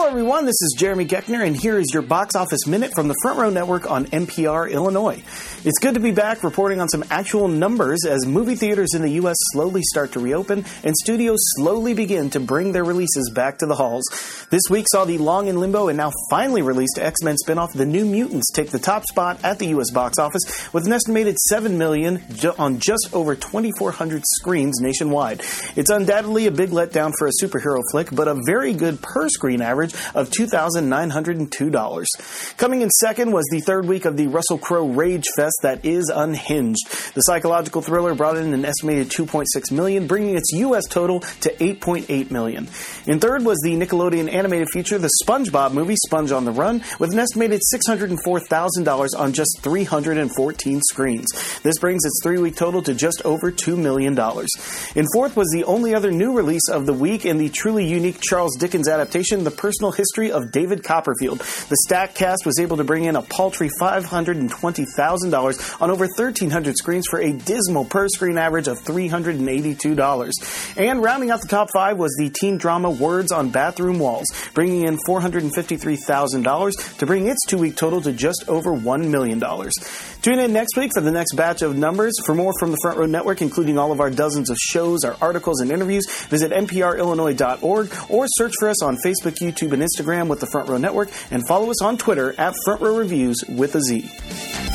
everyone, this is Jeremy Geckner, and here is your Box Office Minute from the Front Row Network on NPR Illinois. It's good to be back reporting on some actual numbers as movie theaters in the U.S. slowly start to reopen and studios slowly begin to bring their releases back to the halls. This week saw the long in limbo and now finally released X-Men spinoff The New Mutants take the top spot at the U.S. box office with an estimated $7 million on just over 2,400 screens nationwide. It's undoubtedly a big letdown for a superhero flick, but a very good per-screen average of $2,902. Coming in second was the third week of the Russell Crowe Rage Fest that is Unhinged. The psychological thriller brought in an estimated $2.6 million, bringing its U.S. total to $8.8 million. In third was the Nickelodeon animated feature The SpongeBob Movie, Sponge on the Run, with an estimated $604,000 on just 314 screens. This brings its three-week total to just over $2 million. In fourth was the only other new release of the week in the truly unique Charles Dickens adaptation, The Personal History of David Copperfield. The stacked cast was able to bring in a paltry $520,000 on over 1,300 screens for a dismal per-screen average of $382. And rounding out the top five was the teen drama Words on Bathroom Walls, bringing in $453,000 to bring its two-week total to just over $1 million. Tune in next week for the next batch of numbers. For more from the Front Row Network, including all of our dozens of shows, our articles, and interviews, visit nprillinois.org or search for us on Facebook, YouTube, and Instagram with the Front Row Network, and follow us on Twitter at Front Row Reviews with a Z.